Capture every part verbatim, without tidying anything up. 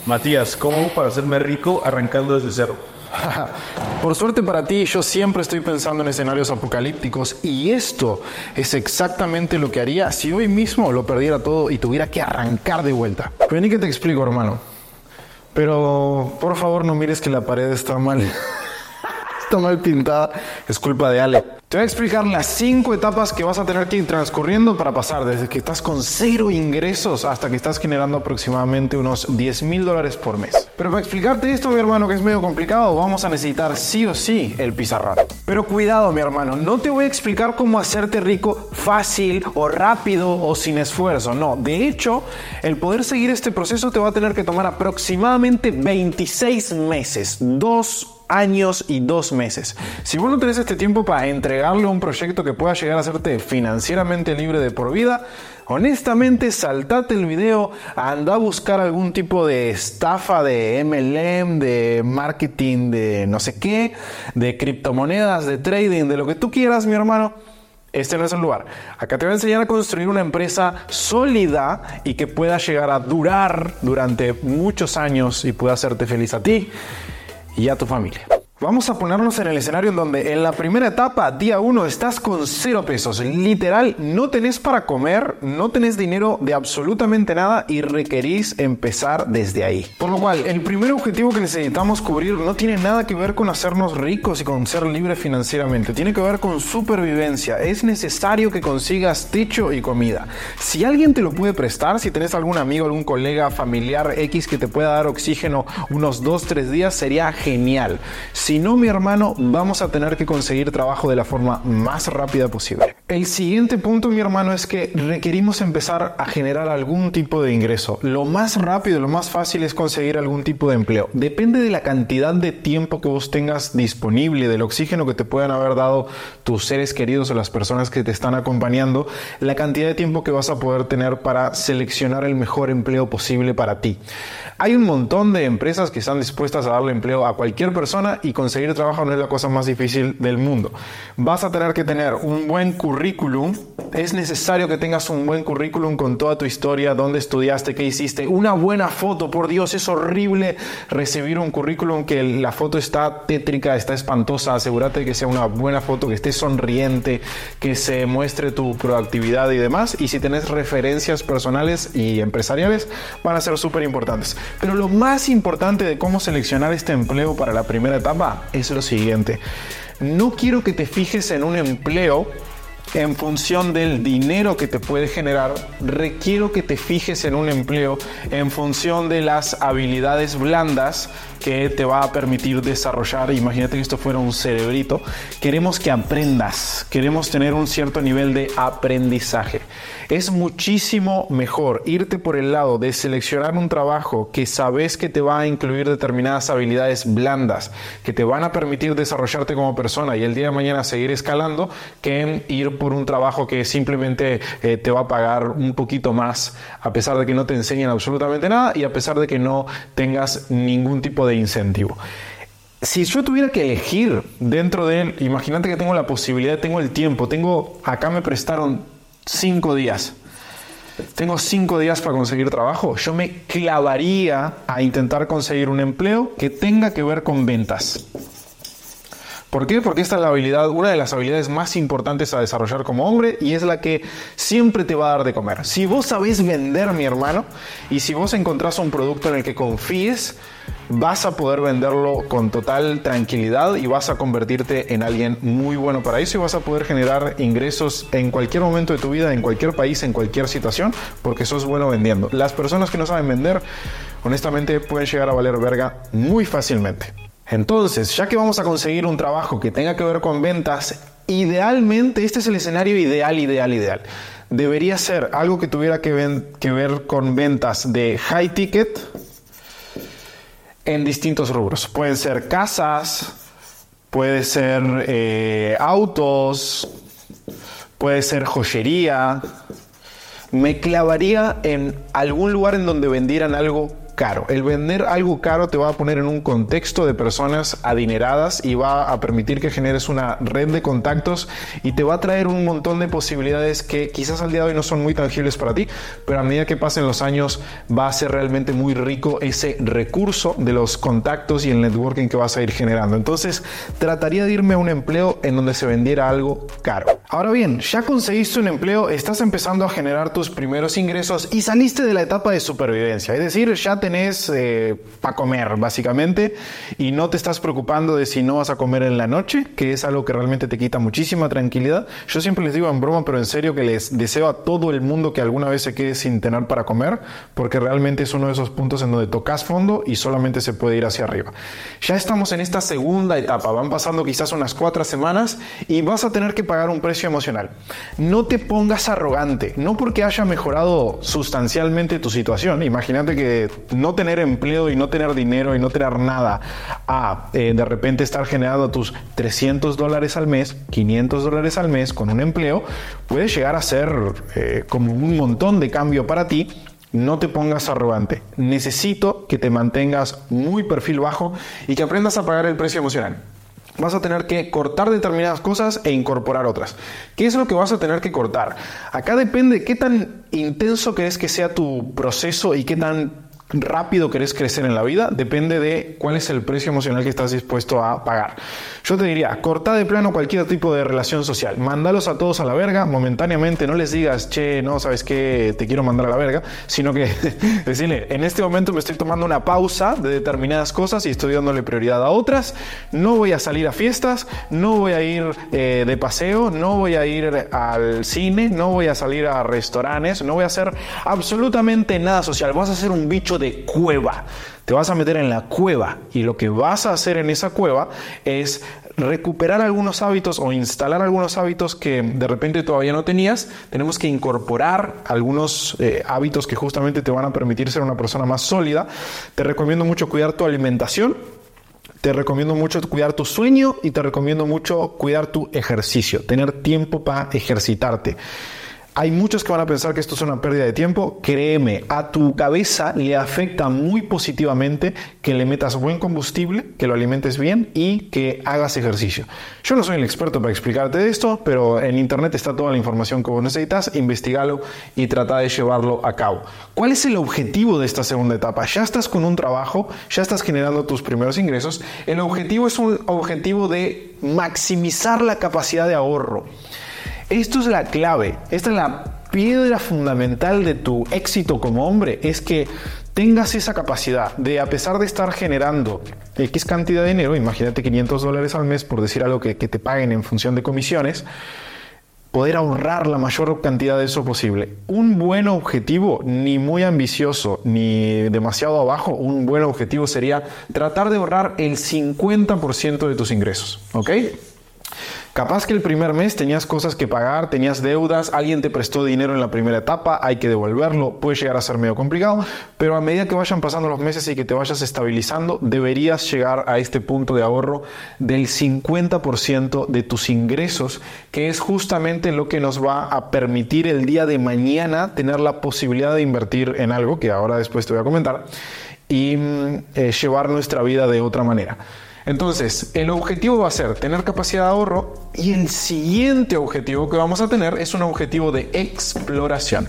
Matías, ¿cómo hago para hacerme rico arrancando desde cero? Por suerte para ti, yo siempre estoy pensando en escenarios apocalípticos y esto es exactamente lo que haría si hoy mismo lo perdiera todo y tuviera que arrancar de vuelta. Vení que te explico, hermano. Pero por favor no mires que la pared está mal. Está mal pintada. Es culpa de Ale. Te voy a explicar las cinco etapas que vas a tener que ir transcurriendo para pasar desde que estás con cero ingresos hasta que estás generando aproximadamente unos diez mil dólares por mes. Pero para explicarte esto, mi hermano, que es medio complicado, vamos a necesitar sí o sí el pizarrón. Pero cuidado, mi hermano, no te voy a explicar cómo hacerte rico fácil o rápido o sin esfuerzo. No, de hecho, el poder seguir este proceso te va a tener que tomar aproximadamente veintiséis meses, dos años y dos meses. Si vos no tenés este tiempo para entregarle un proyecto que pueda llegar a hacerte financieramente libre de por vida, honestamente saltate el video, anda a buscar algún tipo de estafa de M L M, de marketing, de no sé qué, de criptomonedas, de trading, de lo que tú quieras, mi hermano. Este no es el lugar. Acá te voy a enseñar a construir una empresa sólida y que pueda llegar a durar durante muchos años y pueda hacerte feliz a ti y a tu familia. Vamos a ponernos en el escenario en donde en la primera etapa, día uno, estás con cero pesos. Literal, no tenés para comer, no tenés dinero de absolutamente nada y requerís empezar desde ahí. Por lo cual, el primer objetivo que necesitamos cubrir no tiene nada que ver con hacernos ricos y con ser libres financieramente. Tiene que ver con supervivencia. Es necesario que consigas techo y comida. Si alguien te lo puede prestar, si tenés algún amigo, algún colega, familiar X que te pueda dar oxígeno unos dos, tres días, sería genial. Si no, mi hermano, vamos a tener que conseguir trabajo de la forma más rápida posible. El siguiente punto, mi hermano, es que requerimos empezar a generar algún tipo de ingreso. Lo más rápido, lo más fácil es conseguir algún tipo de empleo. Depende de la cantidad de tiempo que vos tengas disponible, del oxígeno que te puedan haber dado tus seres queridos o las personas que te están acompañando, la cantidad de tiempo que vas a poder tener para seleccionar el mejor empleo posible para ti. Hay un montón de empresas que están dispuestas a darle empleo a cualquier persona y conseguir trabajo no es la cosa más difícil del mundo. Vas a tener que tener un buen currículum. Es necesario que tengas un buen currículum con toda tu historia, dónde estudiaste, qué hiciste, una buena foto. Por Dios, es horrible recibir un currículum que la foto está tétrica, está espantosa. Asegúrate de que sea una buena foto, que esté sonriente, que se muestre tu proactividad y demás. Y si tenés referencias personales y empresariales, van a ser súper importantes. Pero lo más importante de cómo seleccionar este empleo para la primera etapa es lo siguiente. No quiero que te fijes en un empleo en función del dinero que te puede generar. Requiero que te fijes en un empleo en función de las habilidades blandas que te va a permitir desarrollar. Imagínate que esto fuera un cerebrito. Queremos que aprendas, queremos tener un cierto nivel de aprendizaje. Es muchísimo mejor irte por el lado de seleccionar un trabajo que sabes que te va a incluir determinadas habilidades blandas que te van a permitir desarrollarte como persona y el día de mañana seguir escalando, que en ir por un trabajo que simplemente eh, te va a pagar un poquito más, a pesar de que no te enseñan absolutamente nada y a pesar de que no tengas ningún tipo de incentivo. Si yo tuviera que elegir dentro de él, imagínate que tengo la posibilidad, tengo el tiempo, tengo, acá me prestaron cinco días. Tengo cinco días para conseguir trabajo. Yo me clavaría a intentar conseguir un empleo que tenga que ver con ventas. ¿Por qué? Porque esta es la habilidad, una de las habilidades más importantes a desarrollar como hombre y es la que siempre te va a dar de comer. Si vos sabés vender, mi hermano, y si vos encontrás un producto en el que confíes, vas a poder venderlo con total tranquilidad y vas a convertirte en alguien muy bueno para eso y vas a poder generar ingresos en cualquier momento de tu vida, en cualquier país, en cualquier situación, porque sos bueno vendiendo. Las personas que no saben vender, honestamente, pueden llegar a valer verga muy fácilmente. Entonces, ya que vamos a conseguir un trabajo que tenga que ver con ventas, idealmente, este es el escenario ideal, ideal, ideal. Debería ser algo que tuviera que, ven, que ver con ventas de high ticket en distintos rubros. Pueden ser casas, puede ser eh, autos, puede ser joyería. Me clavaría en algún lugar en donde vendieran algo caro. El vender algo caro te va a poner en un contexto de personas adineradas y va a permitir que generes una red de contactos y te va a traer un montón de posibilidades que quizás al día de hoy no son muy tangibles para ti, pero a medida que pasen los años va a ser realmente muy rico ese recurso de los contactos y el networking que vas a ir generando. Entonces trataría de irme a un empleo en donde se vendiera algo caro. Ahora bien, ya conseguiste un empleo, estás empezando a generar tus primeros ingresos y saliste de la etapa de supervivencia, es decir, ya tenés eh, para comer básicamente y no te estás preocupando de si no vas a comer en la noche, que es algo que realmente te quita muchísima tranquilidad. Yo siempre les digo en broma, pero en serio, que les deseo a todo el mundo que alguna vez se quede sin tener para comer, porque realmente es uno de esos puntos en donde tocas fondo y solamente se puede ir hacia arriba. Ya estamos en esta segunda etapa, van pasando quizás unas cuatro semanas y vas a tener que pagar un precio emocional. No te pongas arrogante, no porque haya mejorado sustancialmente tu situación. Imagínate que no tener empleo y no tener dinero y no tener nada a eh, de repente estar generando tus trescientos dólares al mes, quinientos dólares al mes con un empleo, puede llegar a ser eh, como un montón de cambio para ti. No te pongas arrogante. Necesito que te mantengas muy perfil bajo y que aprendas a pagar el precio emocional. Vas a tener que cortar determinadas cosas e incorporar otras. ¿Qué es lo que vas a tener que cortar? Acá depende qué tan intenso querés que sea tu proceso y qué tan rápido querés crecer en la vida. Depende de cuál es el precio emocional que estás dispuesto a pagar. Yo te diría, corta de plano cualquier tipo de relación social. Mándalos a todos a la verga momentáneamente. No les digas, che, no, ¿sabes qué? Te quiero mandar a la verga. Sino que decirle, en este momento me estoy tomando una pausa de determinadas cosas y estoy dándole prioridad a otras. No voy a salir a fiestas, no voy a ir eh, de paseo, no voy a ir al cine, no voy a salir a restaurantes, no voy a hacer absolutamente nada social. Vas a ser un bicho de cueva. Te vas a meter en la cueva y lo que vas a hacer en esa cueva es recuperar algunos hábitos o instalar algunos hábitos que de repente todavía no tenías. Tenemos que incorporar algunos eh, hábitos que justamente te van a permitir ser una persona más sólida. Te recomiendo mucho cuidar tu alimentación. Te recomiendo mucho cuidar tu sueño y te recomiendo mucho cuidar tu ejercicio. Tener tiempo para ejercitarte. Hay muchos que van a pensar que esto es una pérdida de tiempo. Créeme, a tu cabeza le afecta muy positivamente que le metas buen combustible, que lo alimentes bien y que hagas ejercicio. Yo no soy el experto para explicarte de esto, pero en internet está toda la información que vos necesitas. Investígalo y trata de llevarlo a cabo. ¿Cuál es el objetivo de esta segunda etapa? Ya estás con un trabajo, ya estás generando tus primeros ingresos. El objetivo es un objetivo de maximizar la capacidad de ahorro. Esto es la clave, esta es la piedra fundamental de tu éxito como hombre, es que tengas esa capacidad de, a pesar de estar generando X cantidad de dinero, imagínate quinientos dólares al mes por decir algo que, que te paguen en función de comisiones, poder ahorrar la mayor cantidad de eso posible. Un buen objetivo, ni muy ambicioso ni demasiado abajo, un buen objetivo sería tratar de ahorrar el cincuenta por ciento de tus ingresos, ¿ok? Capaz que el primer mes tenías cosas que pagar, tenías deudas, alguien te prestó dinero en la primera etapa, hay que devolverlo, puede llegar a ser medio complicado, pero a medida que vayan pasando los meses y que te vayas estabilizando, deberías llegar a este punto de ahorro del cincuenta por ciento de tus ingresos, que es justamente lo que nos va a permitir el día de mañana tener la posibilidad de invertir en algo, que ahora después te voy a comentar, y eh, llevar nuestra vida de otra manera. Entonces, el objetivo va a ser tener capacidad de ahorro y el siguiente objetivo que vamos a tener es un objetivo de exploración.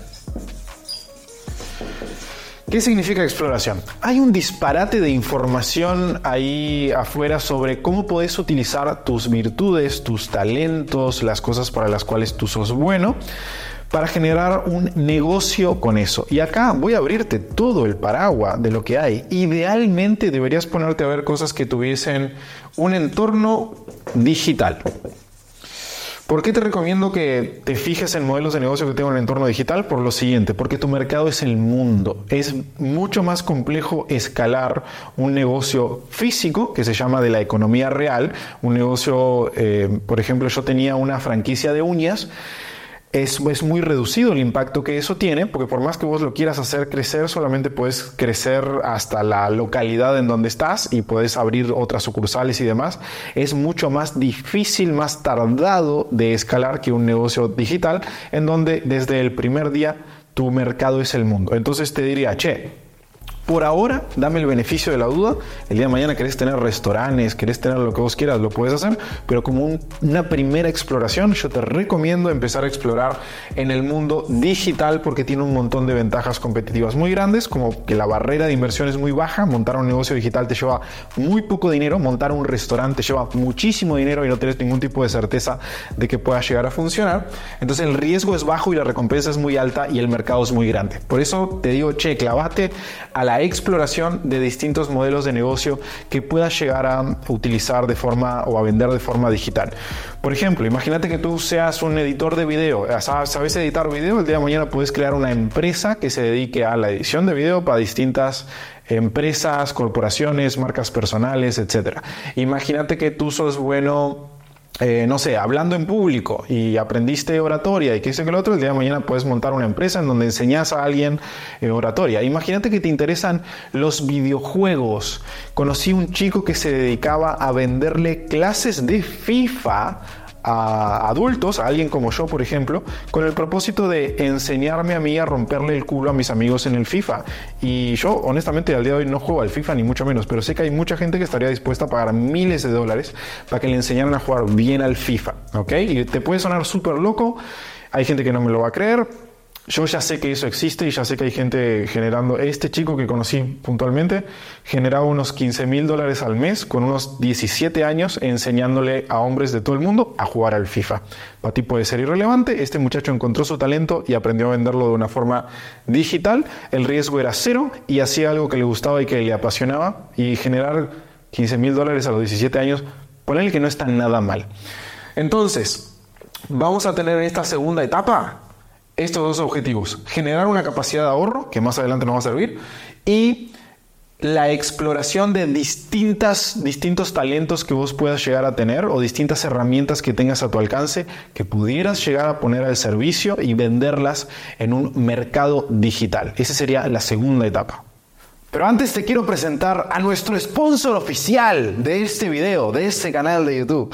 ¿Qué significa exploración? Hay un disparate de información ahí afuera sobre cómo puedes utilizar tus virtudes, tus talentos, las cosas para las cuales tú sos bueno, para generar un negocio con eso. Y acá voy a abrirte todo el paraguas de lo que hay. Idealmente deberías ponerte a ver cosas que tuviesen un entorno digital. ¿Por qué te recomiendo que te fijes en modelos de negocio que tengan un entorno digital? Por lo siguiente, porque tu mercado es el mundo. Es mucho más complejo escalar un negocio físico, que se llama de la economía real. Un negocio, eh, por ejemplo, yo tenía una franquicia de uñas. Es, es muy reducido el impacto que eso tiene, porque por más que vos lo quieras hacer crecer, solamente puedes crecer hasta la localidad en donde estás y puedes abrir otras sucursales y demás. Es mucho más difícil, más tardado de escalar que un negocio digital, en donde desde el primer día tu mercado es el mundo. Entonces te diría, che, Por ahora, dame el beneficio de la duda. El día de mañana querés tener restaurantes, querés tener lo que vos quieras, lo puedes hacer. Pero como un, una primera exploración, yo te recomiendo empezar a explorar en el mundo digital porque tiene un montón de ventajas competitivas muy grandes, como que la barrera de inversión es muy baja. Montar un negocio digital te lleva muy poco dinero. Montar un restaurante te lleva muchísimo dinero y no tienes ningún tipo de certeza de que pueda llegar a funcionar. Entonces el riesgo es bajo y la recompensa es muy alta y el mercado es muy grande. Por eso te digo, che, clavate a la exploración de distintos modelos de negocio que puedas llegar a utilizar de forma o a vender de forma digital. Por ejemplo, imagínate que tú seas un editor de video, sabes editar video, el día de mañana puedes crear una empresa que se dedique a la edición de video para distintas empresas, corporaciones, marcas personales, etcétera. Imagínate que tú sos bueno Eh, no sé, hablando en público y aprendiste oratoria y que hice que lo otro, el día de mañana puedes montar una empresa en donde enseñas a alguien eh, oratoria. Imagínate que te interesan los videojuegos. Conocí un chico que se dedicaba a venderle clases de FIFA a adultos, a alguien como yo, por ejemplo, con el propósito de enseñarme a mí a romperle el culo a mis amigos en el FIFA. Y yo, honestamente, al día de hoy no juego al FIFA, ni mucho menos, pero sé que hay mucha gente que estaría dispuesta a pagar miles de dólares para que le enseñaran a jugar bien al FIFA, ¿ok? Y te puede sonar súper loco, hay gente que no me lo va a creer. Yo ya sé que eso existe y ya sé que hay gente generando. Este chico que conocí puntualmente generaba unos quince mil dólares al mes con unos diecisiete años enseñándole a hombres de todo el mundo a jugar al FIFA. Para ti puede ser irrelevante. Este muchacho encontró su talento y aprendió a venderlo de una forma digital. El riesgo era cero y hacía algo que le gustaba y que le apasionaba. Y generar quince mil dólares a los diecisiete años, ponele que no está nada mal. Entonces, vamos a tener en esta segunda etapa estos dos objetivos: generar una capacidad de ahorro, que más adelante nos va a servir, y la exploración de distintas, distintos talentos que vos puedas llegar a tener o distintas herramientas que tengas a tu alcance que pudieras llegar a poner al servicio y venderlas en un mercado digital. Esa sería la segunda etapa. Pero antes te quiero presentar a nuestro sponsor oficial de este video, de este canal de YouTube.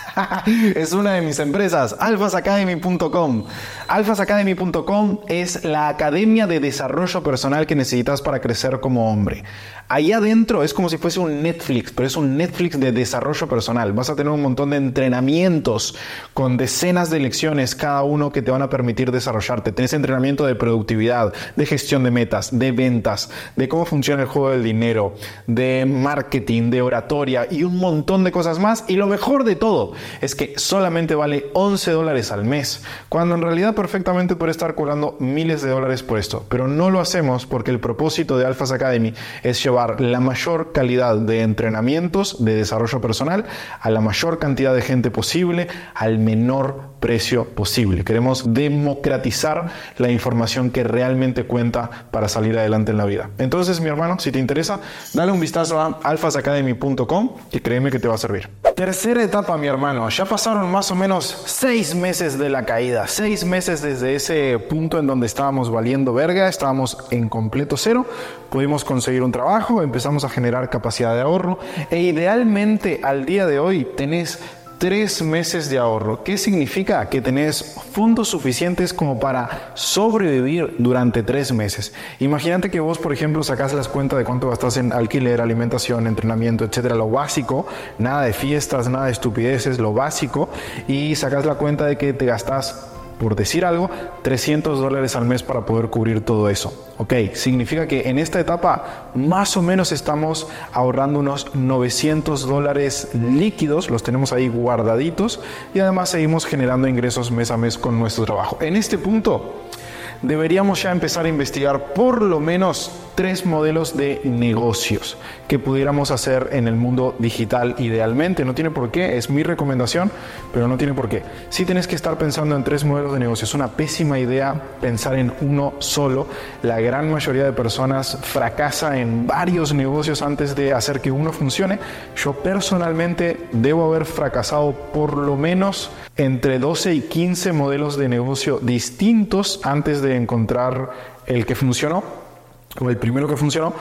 Es una de mis empresas, alphas academy punto com. alphas academy punto com es la academia de desarrollo personal que necesitas para crecer como hombre. Ahí adentro es como si fuese un Netflix, pero es un Netflix de desarrollo personal. Vas a tener un montón de entrenamientos con decenas de lecciones cada uno que te van a permitir desarrollarte. Tienes entrenamiento de productividad, de gestión de metas, de ventas, de cómo funciona el juego del dinero, de marketing, de oratoria y un montón de cosas más. Y lo mejor de todo es que solamente vale once dólares al mes, cuando en realidad perfectamente puede estar cobrando miles de dólares por esto. Pero no lo hacemos porque el propósito de Alphas Academy es llevar la mayor calidad de entrenamientos de desarrollo personal a la mayor cantidad de gente posible al menor precio posible. Queremos democratizar la información que realmente cuenta para salir adelante en la vida. Entonces, mi hermano, si te interesa, dale un vistazo a alphas academy punto com y créeme que te va a servir. Tercera etapa, mi hermano. Ya pasaron más o menos seis meses de la caída. Seis meses desde ese punto en donde estábamos valiendo verga, estábamos en completo cero. Pudimos conseguir un trabajo, empezamos a generar capacidad de ahorro e idealmente al día de hoy tenés tres meses de ahorro. ¿Qué significa? Que tenés fondos suficientes como para sobrevivir durante tres meses. Imagínate que vos, por ejemplo, sacás las cuentas de cuánto gastas en alquiler, alimentación, entrenamiento, etcétera, lo básico, nada de fiestas, nada de estupideces, lo básico, y sacás la cuenta de que te gastás, por decir algo, trescientos dólares al mes para poder cubrir todo eso. Ok, significa que en esta etapa más o menos estamos ahorrando unos novecientos dólares líquidos, los tenemos ahí guardaditos y además seguimos generando ingresos mes a mes con nuestro trabajo. En este punto deberíamos ya empezar a investigar por lo menos tres modelos de negocios que pudiéramos hacer en el mundo digital idealmente. No tiene por qué, es mi recomendación, pero no tiene por qué. Sí tienes que estar pensando en tres modelos de negocios. Es una pésima idea pensar en uno solo. La gran mayoría de personas fracasa en varios negocios antes de hacer que uno funcione. Yo personalmente debo haber fracasado por lo menos entre doce y quince modelos de negocio distintos antes de encontrar el que funcionó, o el primero que funcionó.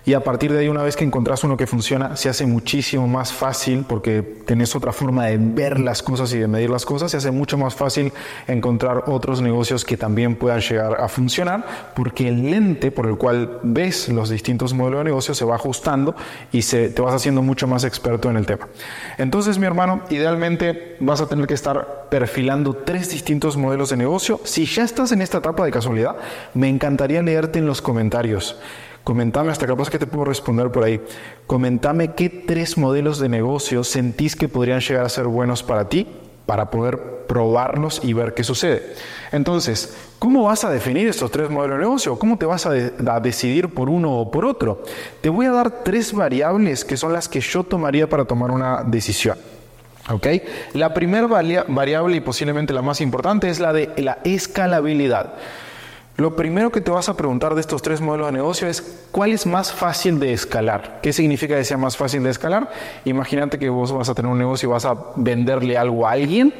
Y a partir de ahí, una vez que encontrás uno que funciona, se hace muchísimo más fácil, porque tenés otra forma de ver las cosas y de medir las cosas, se hace mucho más fácil encontrar otros negocios que también puedan llegar a funcionar, porque el lente por el cual ves los distintos modelos de negocio se va ajustando y se, te vas haciendo mucho más experto en el tema. Entonces, mi hermano, idealmente vas a tener que estar perfilando tres distintos modelos de negocio. Si ya estás en esta etapa de casualidad, me encantaría leerte en los comentarios. Comentame, hasta capaz que te puedo responder por ahí. Comentame qué tres modelos de negocio sentís que podrían llegar a ser buenos para ti, para poder probarlos y ver qué sucede. Entonces, ¿cómo vas a definir estos tres modelos de negocio? ¿Cómo te vas a, de- a decidir por uno o por otro? Te voy a dar tres variables que son las que yo tomaría para tomar una decisión. ¿Ok? La primera varia- variable y posiblemente la más importante es la de la escalabilidad. Lo primero que te vas a preguntar de estos tres modelos de negocio es ¿cuál es más fácil de escalar? ¿Qué significa que sea más fácil de escalar? Imagínate que vos vas a tener un negocio y vas a venderle algo a alguien.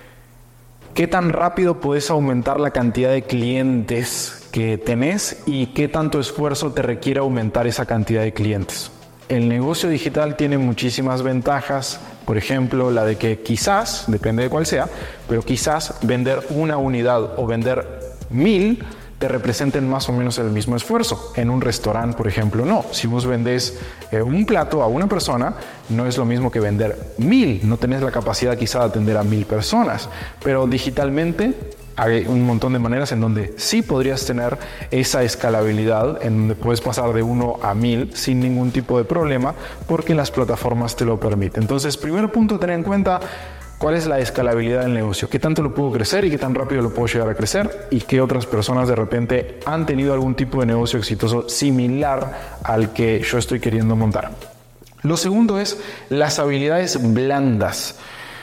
¿Qué tan rápido puedes aumentar la cantidad de clientes que tenés y qué tanto esfuerzo te requiere aumentar esa cantidad de clientes? El negocio digital tiene muchísimas ventajas, por ejemplo, la de que quizás, depende de cuál sea, pero quizás vender una unidad o vender mil te representen más o menos el mismo esfuerzo. En un restaurante, por ejemplo, no. Si vos vendés eh, un plato a una persona, no es lo mismo que vender mil. No tenés la capacidad quizá de atender a mil personas. Pero digitalmente hay un montón de maneras en donde sí podrías tener esa escalabilidad, en donde puedes pasar de uno a mil sin ningún tipo de problema, porque las plataformas te lo permiten. Entonces, primer punto a tener en cuenta: ¿cuál es la escalabilidad del negocio? ¿Qué tanto lo puedo crecer y qué tan rápido lo puedo llegar a crecer? ¿Y qué otras personas de repente han tenido algún tipo de negocio exitoso similar al que yo estoy queriendo montar? Lo segundo es las habilidades blandas.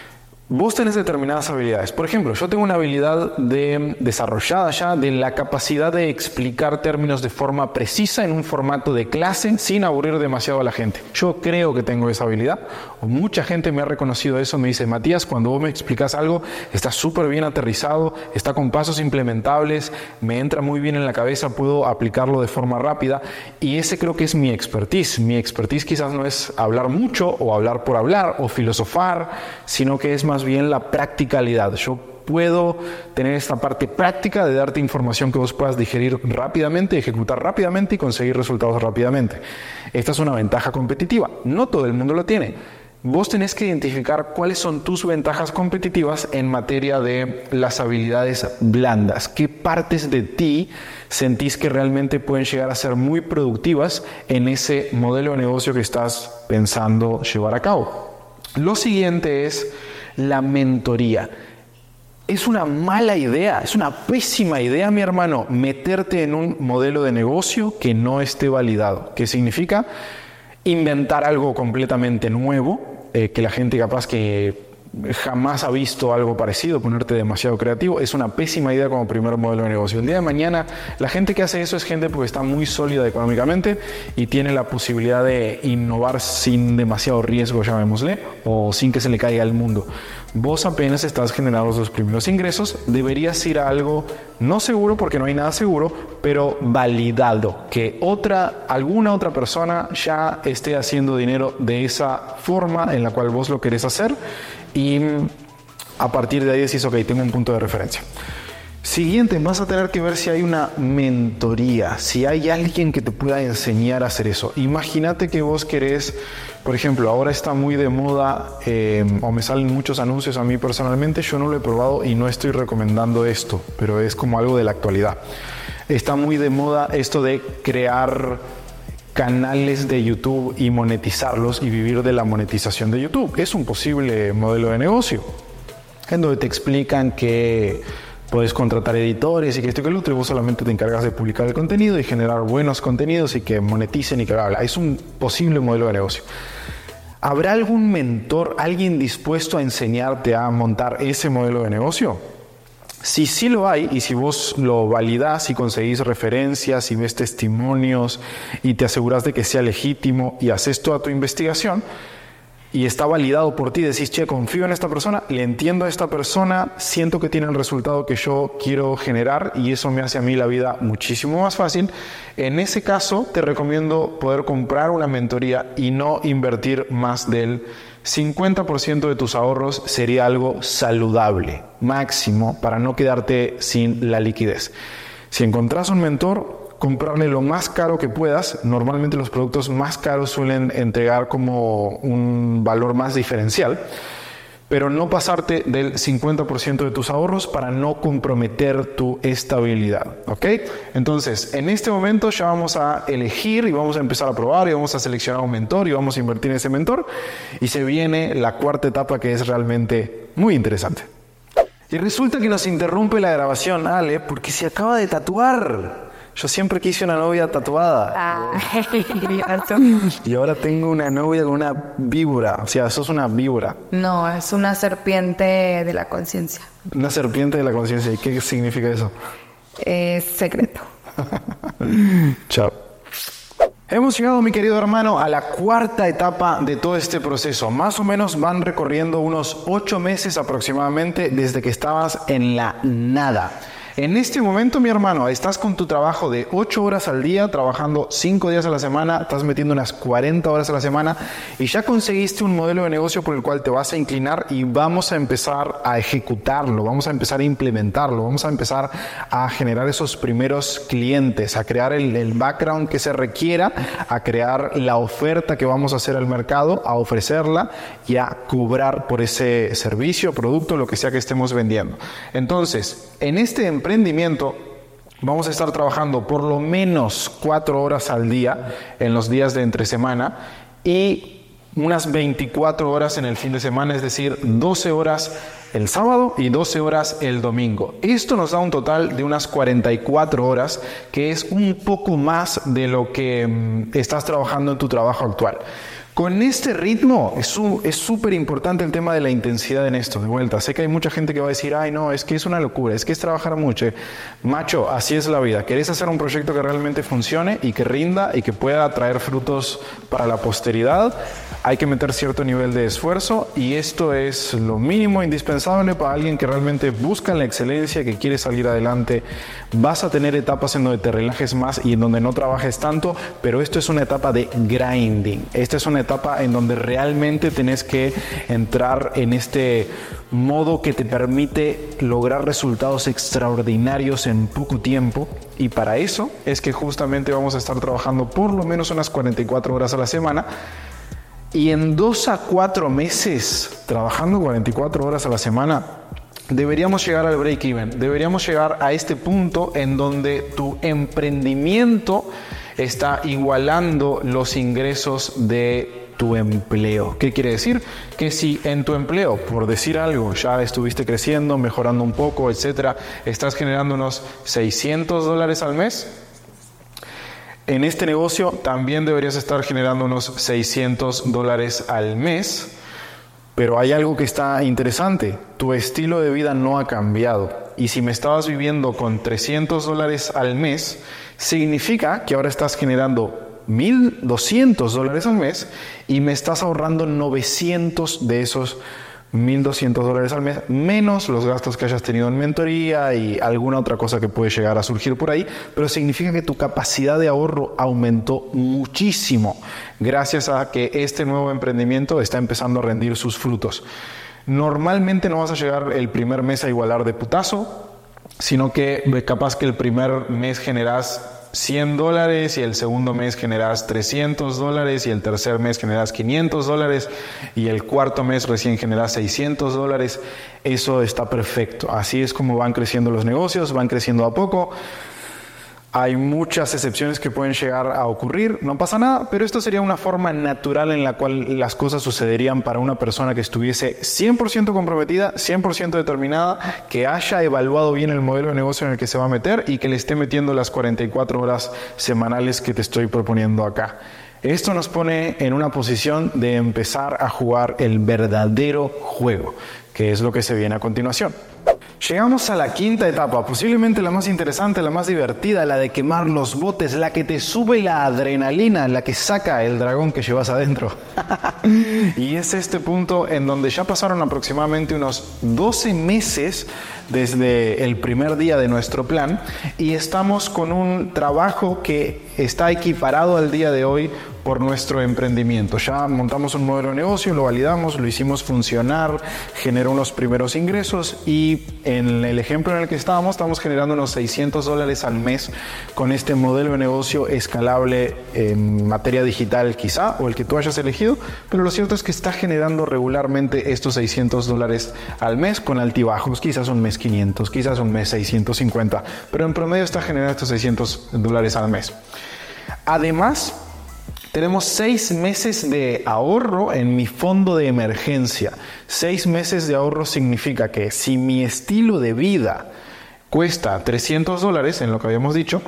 Vos tenés determinadas habilidades. Por ejemplo, yo tengo una habilidad de, desarrollada ya de la capacidad de explicar términos de forma precisa en un formato de clase sin aburrir demasiado a la gente. Yo creo que tengo esa habilidad. O mucha gente me ha reconocido eso. Me dice: Matías, cuando vos me explicas algo, está súper bien aterrizado, está con pasos implementables, me entra muy bien en la cabeza, puedo aplicarlo de forma rápida. Y ese creo que es mi expertise. Mi expertise quizás no es hablar mucho o hablar por hablar o filosofar, sino que es más bien la practicalidad. Yo puedo tener esta parte práctica de darte información que vos puedas digerir rápidamente, ejecutar rápidamente y conseguir resultados rápidamente. Esta es una ventaja competitiva. No todo el mundo lo tiene. Vos tenés que identificar cuáles son tus ventajas competitivas en materia de las habilidades blandas. ¿Qué partes de ti sentís que realmente pueden llegar a ser muy productivas en ese modelo de negocio que estás pensando llevar a cabo? Lo siguiente es la mentoría. Es una mala idea, es una pésima idea, mi hermano, meterte en un modelo de negocio que no esté validado. ¿Qué significa? Inventar algo completamente nuevo, eh, que la gente capaz que jamás ha visto algo parecido, ponerte demasiado creativo, es una pésima idea como primer modelo de negocio. El día de mañana, la gente que hace eso es gente porque está muy sólida económicamente y tiene la posibilidad de innovar sin demasiado riesgo, llamémosle, o sin que se le caiga el mundo. Vos apenas estás generando los primeros ingresos, deberías ir a algo no seguro, porque no hay nada seguro, pero validado, que otra, alguna otra persona ya esté haciendo dinero de esa forma en la cual vos lo querés hacer, y a partir de ahí decís: ok, tengo un punto de referencia. Siguiente, vas a tener que ver si hay una mentoría, si hay alguien que te pueda enseñar a hacer eso. Imagínate que vos querés, por ejemplo, ahora está muy de moda, eh, o me salen muchos anuncios a mí personalmente, yo no lo he probado y no estoy recomendando esto, pero es como algo de la actualidad. Está muy de moda esto de crear canales de YouTube y monetizarlos y vivir de la monetización de YouTube. Es un posible modelo de negocio en donde te explican que puedes contratar editores y que esto y que el otro, y vos solamente te encargas de publicar el contenido y generar buenos contenidos y que moneticen y que bla, bla. Es un posible modelo de negocio. ¿Habrá algún mentor, alguien dispuesto a enseñarte a montar ese modelo de negocio? Si sí lo hay, y si vos lo validás y conseguís referencias y ves testimonios y te aseguras de que sea legítimo y haces toda tu investigación, y está validado por ti, decís, che, confío en esta persona, le entiendo a esta persona, siento que tiene el resultado que yo quiero generar y eso me hace a mí la vida muchísimo más fácil. En ese caso, te recomiendo poder comprar una mentoría y no invertir más del cincuenta por ciento de tus ahorros. Sería algo saludable, máximo, para no quedarte sin la liquidez. Si encontrás un mentor, comprarle lo más caro que puedas. Normalmente los productos más caros suelen entregar como un valor más diferencial, pero no pasarte del cincuenta por ciento de tus ahorros para no comprometer tu estabilidad, ¿ok? Entonces, en este momento ya vamos a elegir y vamos a empezar a probar y vamos a seleccionar un mentor y vamos a invertir en ese mentor y se viene la cuarta etapa, que es realmente muy interesante. Y resulta que nos interrumpe la grabación, Ale, porque se acaba de tatuar. Yo siempre quise una novia tatuada. Ah, y ahora tengo una novia con una víbora. O sea, sos una víbora. no, es una serpiente de la conciencia. Una serpiente de la conciencia. ¿Y qué significa eso? Es secreto. Chao. Hemos llegado, mi querido hermano, a la cuarta etapa de todo este proceso. Más o menos van recorriendo unos ocho meses aproximadamente desde que estabas en la nada. En este momento, mi hermano, estás con tu trabajo de ocho horas al día, trabajando cinco días a la semana, estás metiendo unas cuarenta horas a la semana y ya conseguiste un modelo de negocio por el cual te vas a inclinar y vamos a empezar a ejecutarlo, vamos a empezar a implementarlo, vamos a empezar a generar esos primeros clientes, a crear el, el background que se requiera, a crear la oferta que vamos a hacer al mercado, a ofrecerla y a cobrar por ese servicio, producto, lo que sea que estemos vendiendo. Entonces, en este emprendimiento vamos a estar trabajando por lo menos cuatro horas al día en los días de entre semana y unas veinticuatro horas en el fin de semana, es decir, doce horas el sábado y doce horas el domingo. Esto nos da un total de unas cuarenta y cuatro horas, que es un poco más de lo que mm, estás trabajando en tu trabajo actual. Con este ritmo es súper importante el tema de la intensidad en esto. De vuelta, sé que hay mucha gente que va a decir, ay no, es que es una locura, es que es trabajar mucho. Macho, así es la vida. ¿Querés hacer un proyecto que realmente funcione y que rinda y que pueda traer frutos para la posteridad? Hay que meter cierto nivel de esfuerzo y esto es lo mínimo indispensable para alguien que realmente busca la excelencia, que quiere salir adelante. Vas a tener etapas en donde te relajes más y en donde no trabajes tanto, pero esto es una etapa de grinding. Esta es una etapa en donde realmente tenés que entrar en este modo que te permite lograr resultados extraordinarios en poco tiempo, y para eso es que justamente vamos a estar trabajando por lo menos unas cuarenta y cuatro horas a la semana. Y en dos a cuatro meses, trabajando cuarenta y cuatro horas a la semana, deberíamos llegar al break-even. Deberíamos llegar a este punto en donde tu emprendimiento está igualando los ingresos de tu empleo. ¿Qué quiere decir? Que si en tu empleo, por decir algo, ya estuviste creciendo, mejorando un poco, etcétera, estás generando unos seiscientos dólares al mes, en este negocio también deberías estar generando unos seiscientos dólares al mes, pero hay algo que está interesante. Tu estilo de vida no ha cambiado. Y si me estabas viviendo con trescientos dólares al mes, significa que ahora estás generando mil doscientos dólares al mes y me estás ahorrando novecientos de esos mil doscientos dólares al mes, menos los gastos que hayas tenido en mentoría y alguna otra cosa que puede llegar a surgir por ahí, pero significa que tu capacidad de ahorro aumentó muchísimo gracias a que este nuevo emprendimiento está empezando a rendir sus frutos. Normalmente no vas a llegar el primer mes a igualar de putazo, sino que capaz que el primer mes generas cien dólares y el segundo mes generas trescientos dólares y el tercer mes generas quinientos dólares y el cuarto mes recién generas seiscientos dólares. Eso está perfecto. Así es como van creciendo los negocios, van creciendo a poco. Hay muchas excepciones que pueden llegar a ocurrir, no pasa nada, pero esto sería una forma natural en la cual las cosas sucederían para una persona que estuviese cien por ciento comprometida, cien por ciento determinada, que haya evaluado bien el modelo de negocio en el que se va a meter y que le esté metiendo las cuarenta y cuatro horas semanales que te estoy proponiendo acá. Esto nos pone en una posición de empezar a jugar el verdadero juego, que es lo que se viene a continuación. Llegamos a la quinta etapa, posiblemente la más interesante, la más divertida, la de quemar los botes, la que te sube la adrenalina, la que saca el dragón que llevas adentro. Y es este punto en donde ya pasaron aproximadamente unos doce meses desde el primer día de nuestro plan y estamos con un trabajo que está equiparado al día de hoy por nuestro emprendimiento. Ya montamos un modelo de negocio, lo validamos, lo hicimos funcionar, generó unos primeros ingresos y en el ejemplo en el que estábamos, estamos generando unos seiscientos dólares al mes con este modelo de negocio escalable en materia digital quizá, o el que tú hayas elegido, pero lo cierto es que está generando regularmente estos seiscientos dólares al mes con altibajos, quizás un mes quinientos, quizás un mes seiscientos cincuenta, pero en promedio está generando estos seiscientos dólares al mes. Además, tenemos seis meses de ahorro en mi fondo de emergencia. Seis meses de ahorro significa que si mi estilo de vida cuesta trescientos dólares, en lo que habíamos dicho,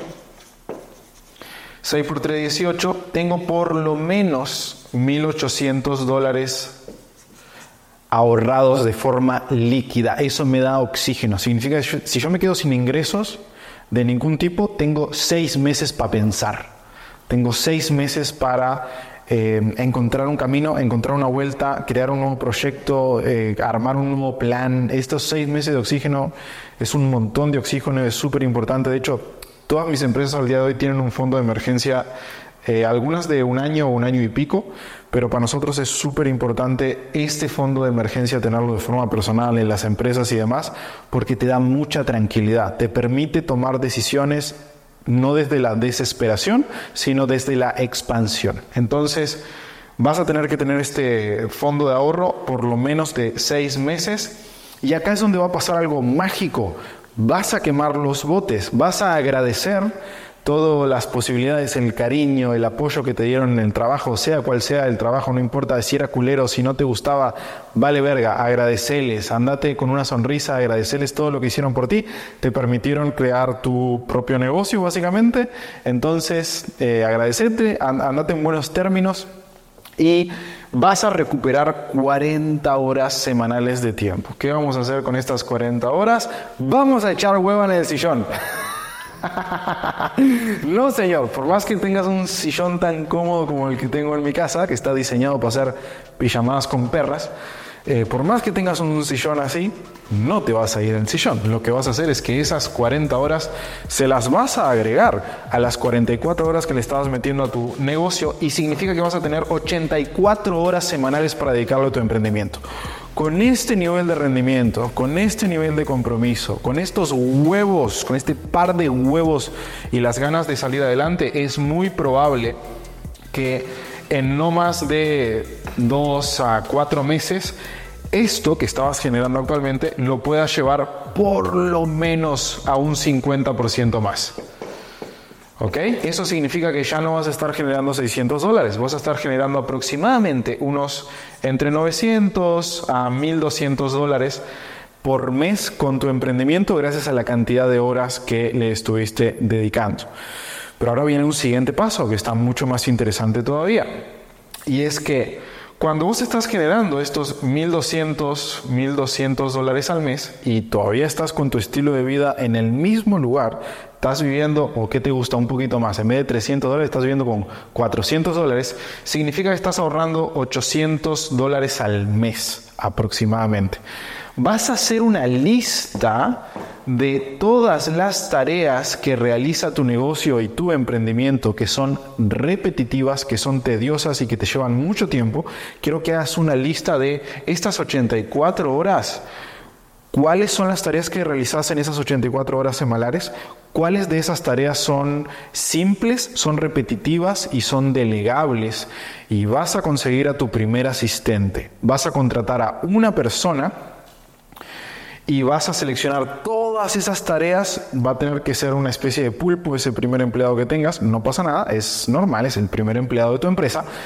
seis por tres, dieciocho, tengo por lo menos mil ochocientos dólares ahorrados de forma líquida. Eso me da oxígeno. Significa que yo, si yo me quedo sin ingresos de ningún tipo, tengo seis meses para pensar. Tengo seis meses para eh, encontrar un camino, encontrar una vuelta, crear un nuevo proyecto, eh, armar un nuevo plan. Estos seis meses de oxígeno es un montón de oxígeno, es súper importante. De hecho, todas mis empresas al día de hoy tienen un fondo de emergencia, eh, algunas de un año o un año y pico, pero para nosotros es súper importante este fondo de emergencia tenerlo de forma personal en las empresas y demás, porque te da mucha tranquilidad, te permite tomar decisiones no desde la desesperación, sino desde la expansión. Entonces, vas a tener que tener este fondo de ahorro por lo menos de seis meses. Y acá es donde va a pasar algo mágico. Vas a quemar los botes, vas a agradecer todas las posibilidades, el cariño, el apoyo que te dieron en el trabajo, sea cual sea el trabajo, no importa si era culero, si no te gustaba, vale verga, agradecerles, andate con una sonrisa, agradecerles todo lo que hicieron por ti, te permitieron crear tu propio negocio básicamente, entonces eh, agradecerte, andate en buenos términos y vas a recuperar cuarenta horas semanales de tiempo. ¿Qué vamos a hacer con estas cuarenta horas? Vamos a echar hueva en el sillón. No, señor, por más que tengas un sillón tan cómodo como el que tengo en mi casa, que está diseñado para hacer pijamadas con perras, eh, por más que tengas un sillón así, no te vas a ir en el sillón. Lo que vas a hacer es que esas cuarenta horas se las vas a agregar a las cuarenta y cuatro horas que le estabas metiendo a tu negocio, y significa que vas a tener ochenta y cuatro horas semanales para dedicarlo a tu emprendimiento. Con este nivel de rendimiento, con este nivel de compromiso, con estos huevos, con este par de huevos y las ganas de salir adelante, es muy probable que en no más de dos a cuatro meses, esto que estabas generando actualmente lo puedas llevar por lo menos a un cincuenta por ciento más. ¿Ok? Eso significa que ya no vas a estar generando seiscientos dólares, vas a estar generando aproximadamente unos entre novecientos a mil doscientos dólares por mes con tu emprendimiento gracias a la cantidad de horas que le estuviste dedicando. Pero ahora viene un siguiente paso que está mucho más interesante todavía, y es que cuando vos estás generando estos mil doscientos dólares al mes y todavía estás con tu estilo de vida en el mismo lugar, estás viviendo, o qué te gusta un poquito más, en vez de trescientos dólares estás viviendo con cuatrocientos dólares, significa que estás ahorrando ochocientos dólares al mes aproximadamente. Vas a hacer una lista de todas las tareas que realiza tu negocio y tu emprendimiento que son repetitivas, que son tediosas y que te llevan mucho tiempo. Quiero que hagas una lista de estas ochenta y cuatro horas. ¿Cuáles son las tareas que realizas en esas ochenta y cuatro horas semanales? ¿Cuáles de esas tareas son simples, son repetitivas y son delegables? Y vas a conseguir a tu primer asistente. Vas a contratar a una persona y vas a seleccionar todas esas tareas. Va a tener que ser una especie de pulpo ese primer empleado que tengas. No pasa nada, es normal, es el primer empleado de tu empresa.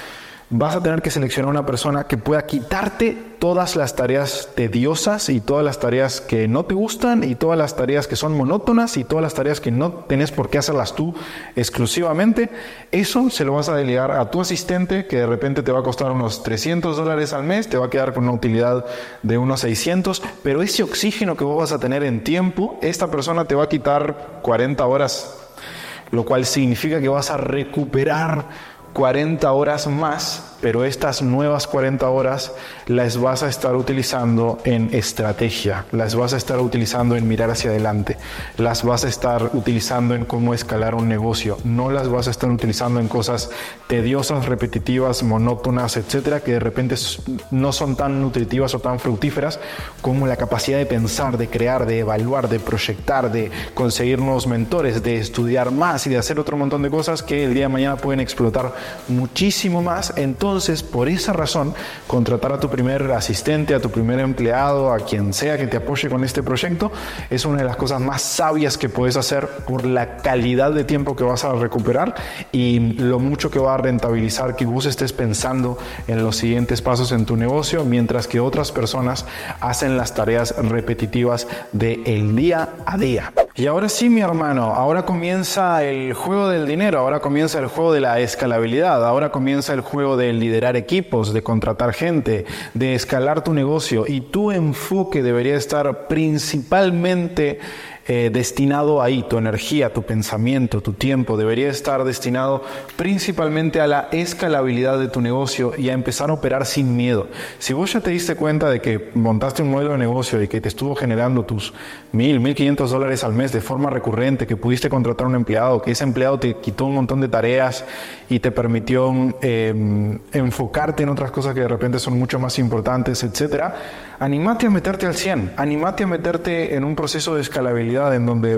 vas a tener que seleccionar una persona que pueda quitarte todas las tareas tediosas y todas las tareas que no te gustan y todas las tareas que son monótonas y todas las tareas que no tenés por qué hacerlas tú exclusivamente. Eso se lo vas a delegar a tu asistente, que de repente te va a costar unos trescientos dólares al mes, te va a quedar con una utilidad de unos seiscientos, pero ese oxígeno que vos vas a tener en tiempo, esta persona te va a quitar cuarenta horas, lo cual significa que vas a recuperar cuarenta horas más, pero estas nuevas cuarenta horas las vas a estar utilizando en estrategia, las vas a estar utilizando en mirar hacia adelante, las vas a estar utilizando en cómo escalar un negocio, no las vas a estar utilizando en cosas tediosas, repetitivas, monótonas, etcétera, que de repente no son tan nutritivas o tan fructíferas como la capacidad de pensar, de crear, de evaluar, de proyectar, de conseguir nuevos mentores, de estudiar más y de hacer otro montón de cosas que el día de mañana pueden explotar muchísimo más. Entonces, por esa razón, contratar a tu primer asistente, a tu primer empleado, a quien sea que te apoye con este proyecto, es una de las cosas más sabias que puedes hacer por la calidad de tiempo que vas a recuperar y lo mucho que va a rentabilizar que vos estés pensando en los siguientes pasos en tu negocio, mientras que otras personas hacen las tareas repetitivas del día a día. Y ahora sí, mi hermano, ahora comienza el juego del dinero, ahora comienza el juego de la escalabilidad, ahora comienza el juego de liderar equipos, de contratar gente, de escalar tu negocio, y tu enfoque debería estar principalmente Eh, destinado ahí. Tu energía, tu pensamiento, tu tiempo debería estar destinado principalmente a la escalabilidad de tu negocio y a empezar a operar sin miedo. Si vos ya te diste cuenta de que montaste un modelo de negocio y que te estuvo generando tus mil, mil quinientos dólares al mes de forma recurrente, que pudiste contratar a un empleado, que ese empleado te quitó un montón de tareas y te permitió eh, enfocarte en otras cosas que de repente son mucho más importantes, etcétera, anímate a meterte al cien, anímate a meterte en un proceso de escalabilidad en donde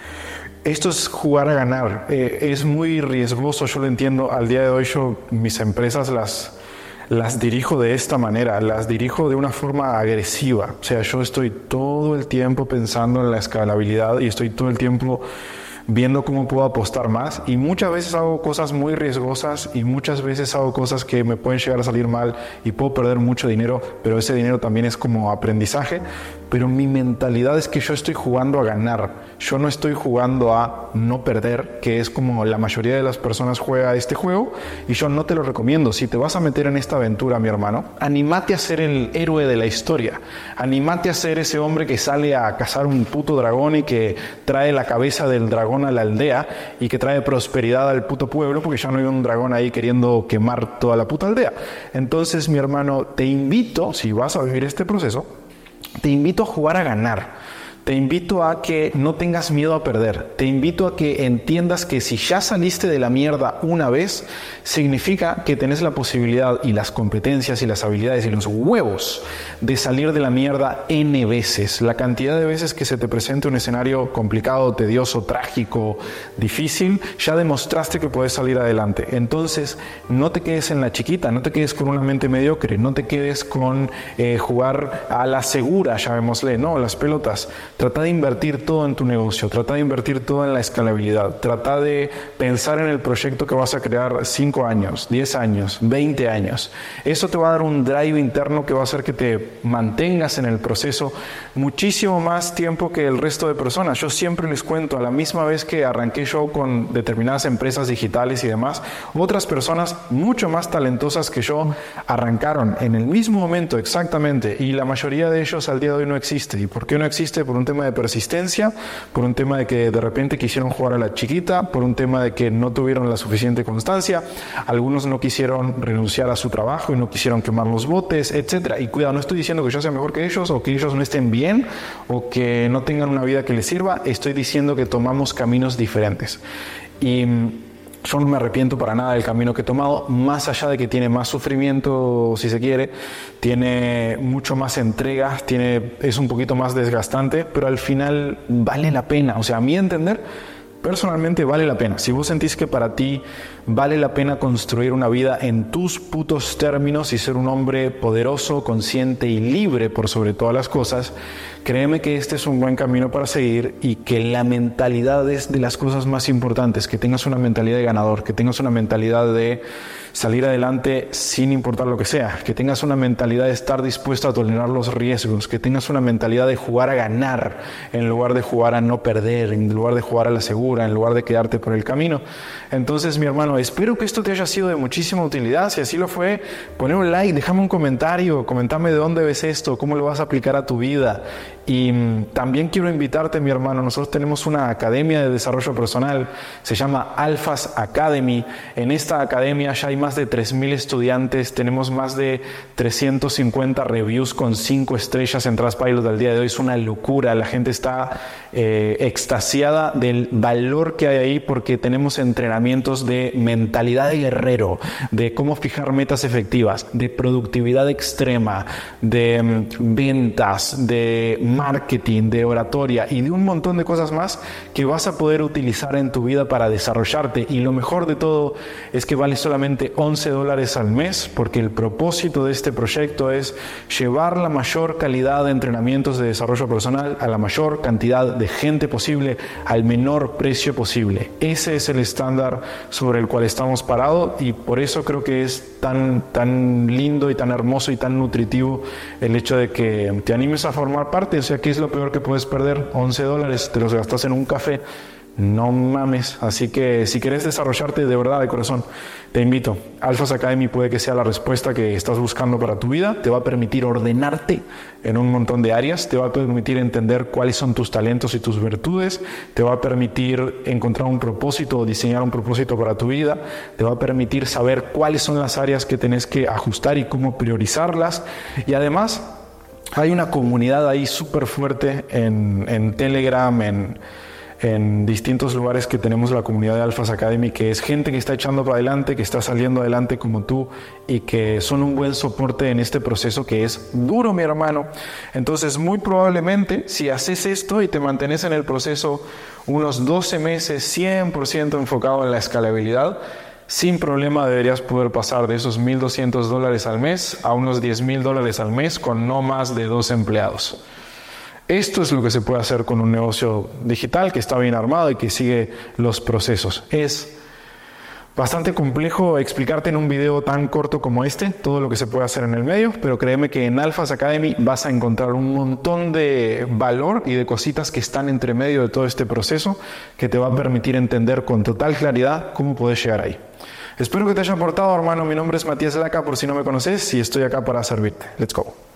esto es jugar a ganar. Eh, es muy riesgoso, yo lo entiendo. Al día de hoy yo mis empresas las, las dirijo de esta manera, las dirijo de una forma agresiva. O sea, yo estoy todo el tiempo pensando en la escalabilidad y estoy todo el tiempo viendo cómo puedo apostar más, y muchas veces hago cosas muy riesgosas y muchas veces hago cosas que me pueden llegar a salir mal y puedo perder mucho dinero, pero ese dinero también es como aprendizaje. Pero mi mentalidad es que yo estoy jugando a ganar, yo no estoy jugando a no perder, que es como la mayoría de las personas juega este juego, y yo no te lo recomiendo. Si te vas a meter en esta aventura, mi hermano, anímate a ser el héroe de la historia, anímate a ser ese hombre que sale a cazar un puto dragón y que trae la cabeza del dragón a la aldea y que trae prosperidad al puto pueblo, porque ya no hay un dragón ahí queriendo quemar toda la puta aldea. Entonces, mi hermano, te invito, si vas a vivir este proceso, te invito a jugar a ganar. Te invito a que no tengas miedo a perder. Te invito a que entiendas que si ya saliste de la mierda una vez, significa que tenés la posibilidad y las competencias y las habilidades y los huevos de salir de la mierda N veces. La cantidad de veces que se te presente un escenario complicado, tedioso, trágico, difícil, ya demostraste que puedes salir adelante. Entonces, no te quedes en la chiquita, no te quedes con una mente mediocre, no te quedes con eh, jugar a la segura, llamémosle, no, las pelotas. Trata de invertir todo en tu negocio, trata de invertir todo en la escalabilidad, trata de pensar en el proyecto que vas a crear cinco años, diez años, veinte años. Eso te va a dar un drive interno que va a hacer que te mantengas en el proceso muchísimo más tiempo que el resto de personas. Yo siempre les cuento, a la misma vez que arranqué yo con determinadas empresas digitales y demás, otras personas mucho más talentosas que yo arrancaron en el mismo momento exactamente, y la mayoría de ellos al día de hoy no existe. ¿Y por qué no existe? Por un tema de persistencia, por un tema de que de repente quisieron jugar a la chiquita, por un tema de que no tuvieron la suficiente constancia, algunos no quisieron renunciar a su trabajo y no quisieron quemar los botes, etcétera. Y cuidado, no estoy diciendo que yo sea mejor que ellos o que ellos no estén bien o que no tengan una vida que les sirva, estoy diciendo que tomamos caminos diferentes. Y yo no me arrepiento para nada del camino que he tomado, más allá de que tiene más sufrimiento, si se quiere, tiene mucho más entregas, tiene, es un poquito más desgastante, pero al final vale la pena. O sea, a mi entender, personalmente vale la pena. Si vos sentís que para ti vale la pena construir una vida en tus putos términos y ser un hombre poderoso, consciente y libre por sobre todas las cosas, créeme que este es un buen camino para seguir y que la mentalidad es de las cosas más importantes, que tengas una mentalidad de ganador, que tengas una mentalidad de salir adelante sin importar lo que sea, que tengas una mentalidad de estar dispuesto a tolerar los riesgos, que tengas una mentalidad de jugar a ganar en lugar de jugar a no perder, en lugar de jugar a la segura, en lugar de quedarte por el camino. Entonces, mi hermano, espero que esto te haya sido de muchísima utilidad. Si así lo fue, poné un like, déjame un comentario, comentame de dónde ves esto, cómo lo vas a aplicar a tu vida. Y mmm, también quiero invitarte, mi hermano, nosotros tenemos una academia de desarrollo personal, se llama Alphas Academy. En esta academia ya hay más de tres mil estudiantes, tenemos más de trescientos cincuenta reviews con cinco estrellas en Trustpilot al día de hoy. Es una locura, la gente está eh, extasiada del valor que hay ahí porque tenemos entrenamientos de mentalidad de guerrero, de cómo fijar metas efectivas, de productividad extrema, de um, ventas, de marketing, de oratoria y de un montón de cosas más que vas a poder utilizar en tu vida para desarrollarte. Y lo mejor de todo es que vale solamente once dólares al mes, porque el propósito de este proyecto es llevar la mayor calidad de entrenamientos de desarrollo personal a la mayor cantidad de gente posible al menor precio posible. Ese es el estándar sobre el cual estamos parados y por eso creo que es tan, tan lindo y tan hermoso y tan nutritivo el hecho de que te animes a formar parte. O sea, ¿qué es lo peor que puedes perder? once dólares, te los gastas en un café. No mames. Así que si quieres desarrollarte de verdad, de corazón, te invito. Alphas Academy puede que sea la respuesta que estás buscando para tu vida. Te va a permitir ordenarte en un montón de áreas. Te va a permitir entender cuáles son tus talentos y tus virtudes. Te va a permitir encontrar un propósito o diseñar un propósito para tu vida. Te va a permitir saber cuáles son las áreas que tenés que ajustar y cómo priorizarlas. Y además, hay una comunidad ahí súper fuerte en, en Telegram, en... en distintos lugares que tenemos la comunidad de Alphas Academy, que es gente que está echando para adelante, que está saliendo adelante como tú y que son un buen soporte en este proceso que es duro, mi hermano. Entonces, muy probablemente, si haces esto y te mantienes en el proceso unos doce meses cien por ciento enfocado en la escalabilidad, sin problema deberías poder pasar de esos mil doscientos dólares al mes a unos diez mil dólares al mes con no más de dos empleados. Esto es lo que se puede hacer con un negocio digital que está bien armado y que sigue los procesos. Es bastante complejo explicarte en un video tan corto como este todo lo que se puede hacer en el medio, pero créeme que en Alphas Academy vas a encontrar un montón de valor y de cositas que están entre medio de todo este proceso que te va a permitir entender con total claridad cómo puedes llegar ahí. Espero que te haya aportado, hermano. Mi nombre es Matías Laca, por si no me conoces, y estoy acá para servirte. Let's go.